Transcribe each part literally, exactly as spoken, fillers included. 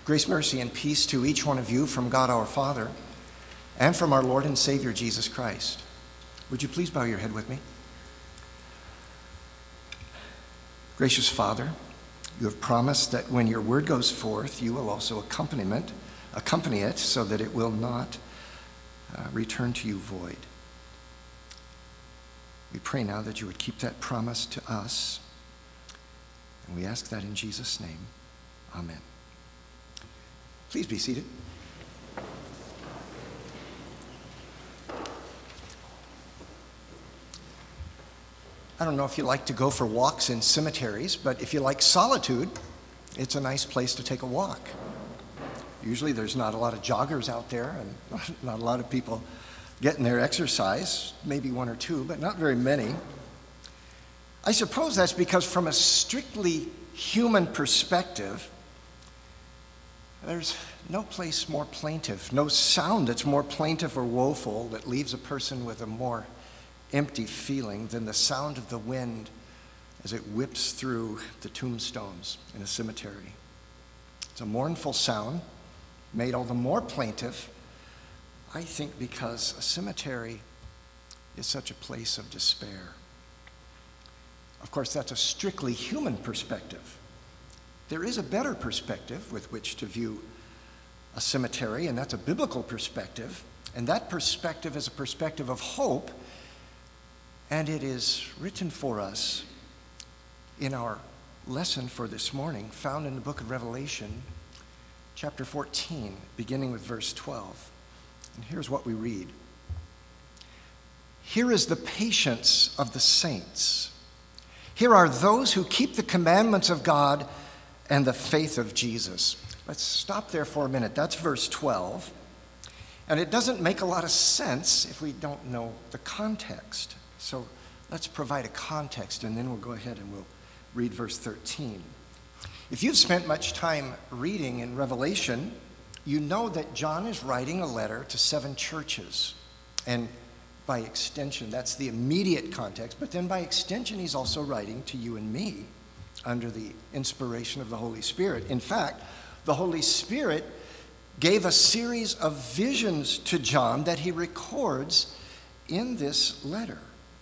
Grace, mercy, and peace to each one of you from God our Father and from our Lord and Savior Jesus Christ. Would you please bow your head with me? Gracious Father, you have promised that when your word goes forth, you will also accompaniment, accompany it so that it will not uh, return to you void. We pray now that you would keep that promise to us, and we ask that in Jesus' name. Amen. Please be seated. I don't know if you like to go for walks in cemeteries, but if you like solitude, it's a nice place to take a walk. Usually there's not a lot of joggers out there and not a lot of people getting their exercise, maybe one or two, but not very many. I suppose that's because from a strictly human perspective, there's no place more plaintive, no sound that's more plaintive or woeful that leaves a person with a more empty feeling than the sound of the wind as it whips through the tombstones in a cemetery. It's a mournful sound, made all the more plaintive, I think, because a cemetery is such a place of despair. Of course, that's a strictly human perspective. There is a better perspective with which to view a cemetery, and that's a biblical perspective. And that perspective is a perspective of hope, and it is written for us in our lesson for this morning, found in the book of Revelation, chapter fourteen, beginning with verse twelve. And here's what we read. Here is the patience of the saints. Here are those who keep the commandments of God and the faith of Jesus. Let's stop there for a minute. That's verse twelve. And it doesn't make a lot of sense if we don't know the context. So let's provide a context, and then we'll go ahead and we'll read verse thirteen. If you've spent much time reading in Revelation, you know that John is writing a letter to seven churches. And by extension, that's the immediate context, but then by extension, he's also writing to you and me under the inspiration of the Holy Spirit. In fact, the Holy Spirit gave a series of visions to John that he records in this letter.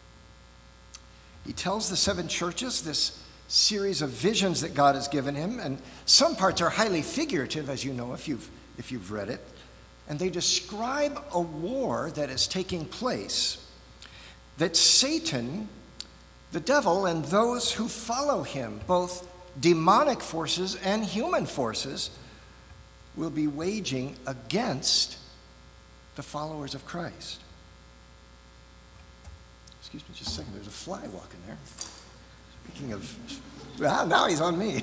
He tells the seven churches this series of visions that God has given him, and some parts are highly figurative, as you know if you've if you've read it, and they describe a war that is taking place, that Satan, the devil, and those who follow him, both demonic forces and human forces, will be waging against the followers of Christ. Excuse me just a second, there's a fly walking there. Speaking of, well, now he's on me.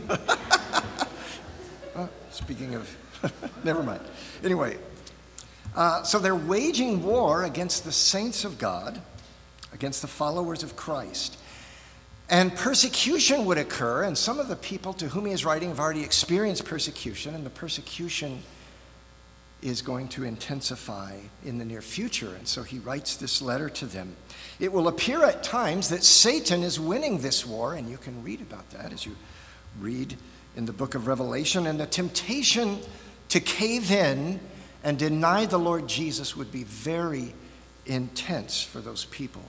Well, speaking of, never mind. Anyway, uh, so they're waging war against the saints of God, against the followers of Christ. And persecution would occur, and some of the people to whom he is writing have already experienced persecution, and the persecution is going to intensify in the near future. And so he writes this letter to them. It will appear at times that Satan is winning this war, and you can read about that as you read in the book of Revelation. And the temptation to cave in and deny the Lord Jesus would be very intense for those people.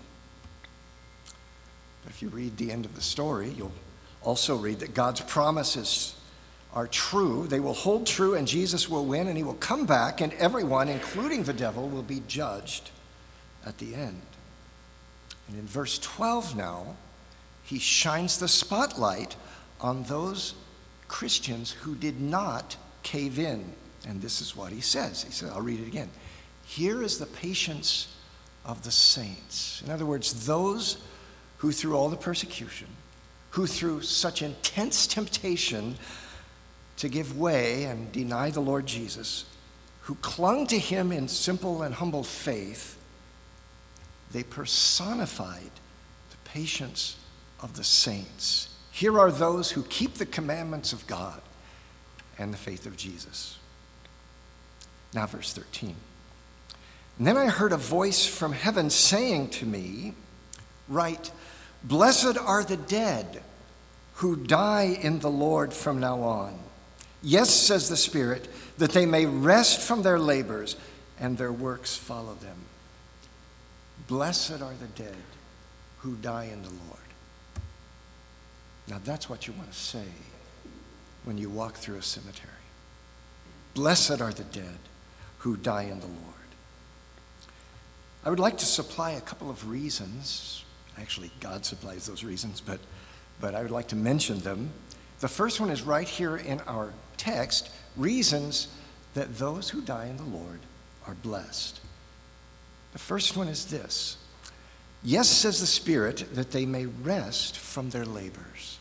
But if you read the end of the story, you'll also read that God's promises are true. They will hold true, and Jesus will win, and he will come back, and everyone, including the devil, will be judged at the end. And in verse twelve now, he shines the spotlight on those Christians who did not cave in. And this is what he says. He said, I'll read it again. Here is the patience of the saints. In other words, those who through all the persecution, who through such intense temptation to give way and deny the Lord Jesus, who clung to him in simple and humble faith, they personified the patience of the saints. Here are those who keep the commandments of God and the faith of Jesus. Now verse thirteen. And then I heard a voice from heaven saying to me, write, blessed are the dead who die in the Lord from now on. Yes, says the Spirit, that they may rest from their labors and their works follow them. Blessed are the dead who die in the Lord. Now that's what you want to say when you walk through a cemetery. Blessed are the dead who die in the Lord. I would like to supply a couple of reasons. Actually, God supplies those reasons, but, but I would like to mention them. The first one is right here in our text, reasons that those who die in the Lord are blessed. The first one is this. Yes, says the Spirit, that they may rest from their labors.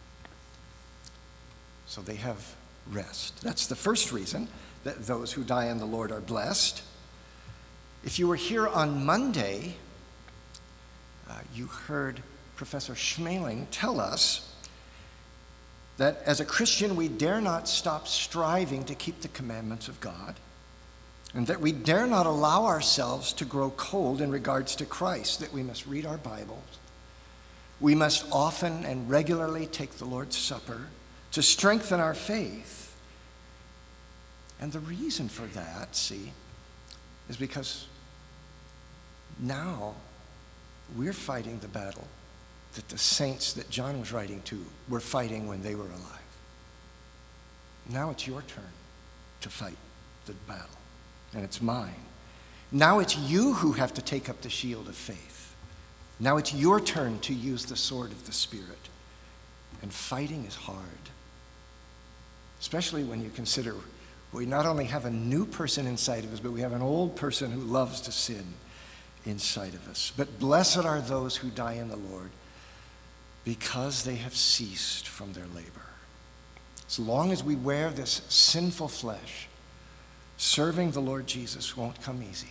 So they have rest. That's the first reason that those who die in the Lord are blessed. If you were here on Monday, uh, you heard Professor Schmeling tell us that as a Christian, we dare not stop striving to keep the commandments of God, and that we dare not allow ourselves to grow cold in regards to Christ, that we must read our Bibles. We must often and regularly take the Lord's Supper to strengthen our faith. And the reason for that, see, is because now we're fighting the battle that the saints that John was writing to were fighting when they were alive. Now it's your turn to fight the battle, and it's mine. Now it's you who have to take up the shield of faith. Now it's your turn to use the sword of the Spirit. And fighting is hard, especially when you consider we not only have a new person inside of us, but we have an old person who loves to sin inside of us. But blessed are those who die in the Lord, because they have ceased from their labor. As long as we wear this sinful flesh, serving the Lord Jesus won't come easy.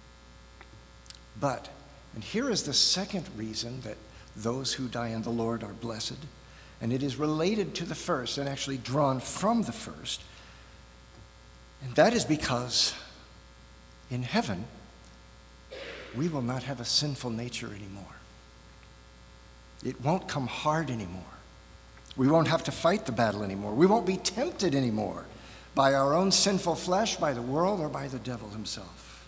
But, and here is the second reason that those who die in the Lord are blessed, and it is related to the first and actually drawn from the first, and that is because in heaven, we will not have a sinful nature anymore. It won't come hard anymore. We won't have to fight the battle anymore. We won't be tempted anymore by our own sinful flesh, by the world, or by the devil himself.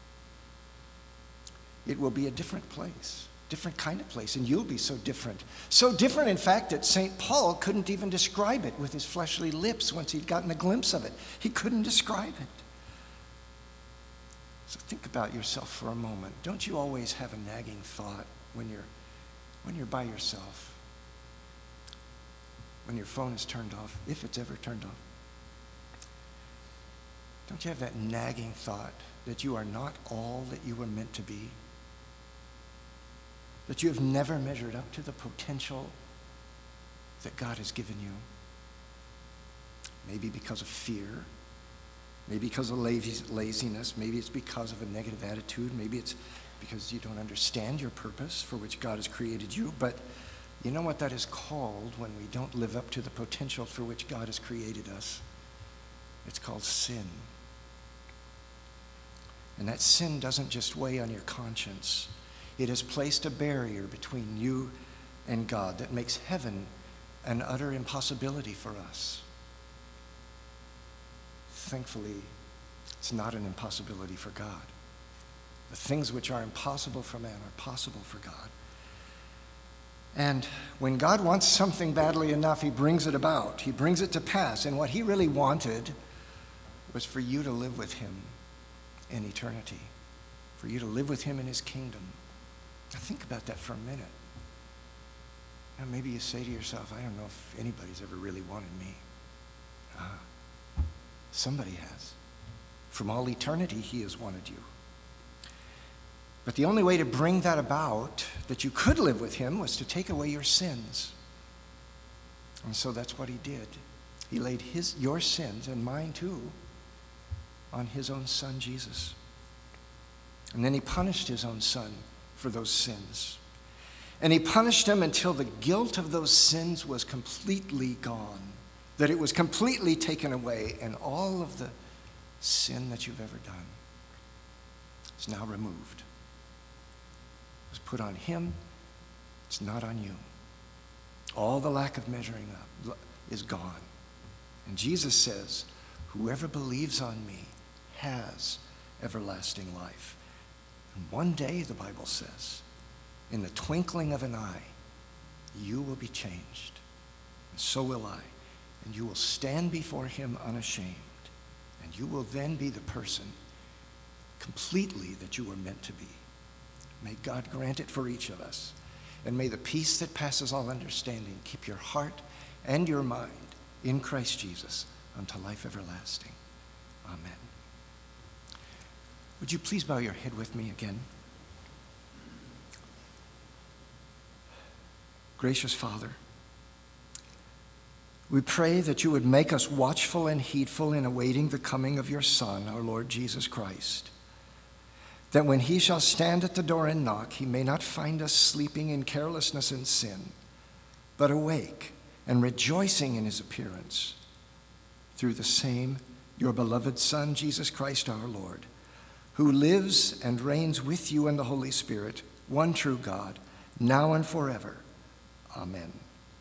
It will be a different place, different kind of place, and you'll be so different. So different, in fact, that Saint Paul couldn't even describe it with his fleshly lips once he'd gotten a glimpse of it. He couldn't describe it. So think about yourself for a moment. Don't you always have a nagging thought when you're when you're by yourself, when your phone is turned off, if it's ever turned off? Don't you have that nagging thought that you are not all that you were meant to be? That you have never measured up to the potential that God has given you? Maybe because of fear, maybe because of laziness, maybe it's because of a negative attitude, maybe it's because you don't understand your purpose for which God has created you. But you know what that is called when we don't live up to the potential for which God has created us? It's called sin. And that sin doesn't just weigh on your conscience. It has placed a barrier between you and God that makes heaven an utter impossibility for us. Thankfully, it's not an impossibility for God. The things which are impossible for man are possible for God. And when God wants something badly enough, he brings it about. He brings it to pass. And what he really wanted was for you to live with him in eternity, for you to live with him in his kingdom. Now think about that for a minute. Now maybe you say to yourself, I don't know if anybody's ever really wanted me. Ah, somebody has. From all eternity, he has wanted you. But the only way to bring that about, that you could live with him, was to take away your sins. And so that's what he did. He laid his, your sins, and mine too, on his own son, Jesus. And then he punished his own son for those sins. And he punished him until the guilt of those sins was completely gone, that it was completely taken away, and all of the sin that you've ever done is now removed. It was put on him, it's not on you. All the lack of measuring up is gone. And Jesus says, whoever believes on me has everlasting life. And one day, the Bible says, in the twinkling of an eye, you will be changed. And so will I. And you will stand before him unashamed. And you will then be the person completely that you were meant to be. May God grant it for each of us. And may the peace that passes all understanding keep your heart and your mind in Christ Jesus unto life everlasting. Amen. Would you please bow your head with me again? Gracious Father, we pray that you would make us watchful and heedful in awaiting the coming of your Son, our Lord Jesus Christ, that when he shall stand at the door and knock, he may not find us sleeping in carelessness and sin, but awake and rejoicing in his appearance, through the same your beloved Son, Jesus Christ our Lord, who lives and reigns with you in the Holy Spirit, one true God, now and forever. Amen.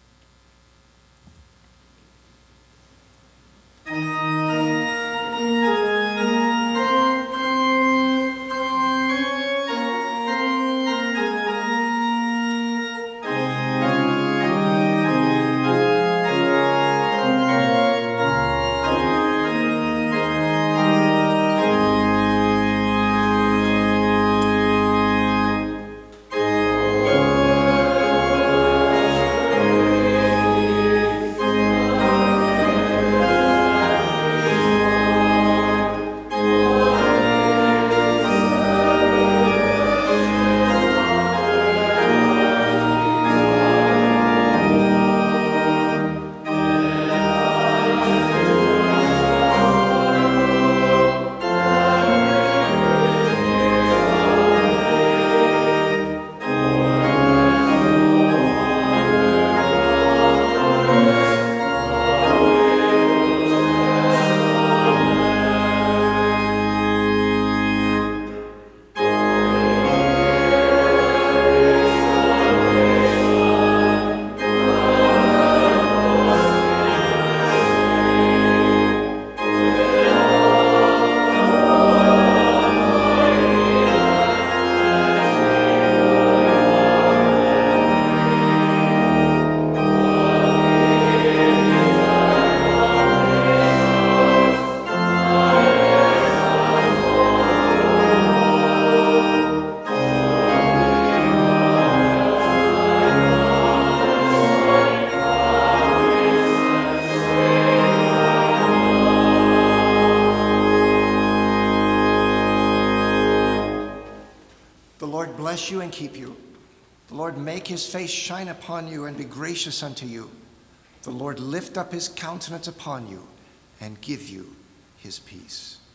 Bless you and keep you. The Lord make his face shine upon you and be gracious unto you. The Lord lift up his countenance upon you and give you his peace.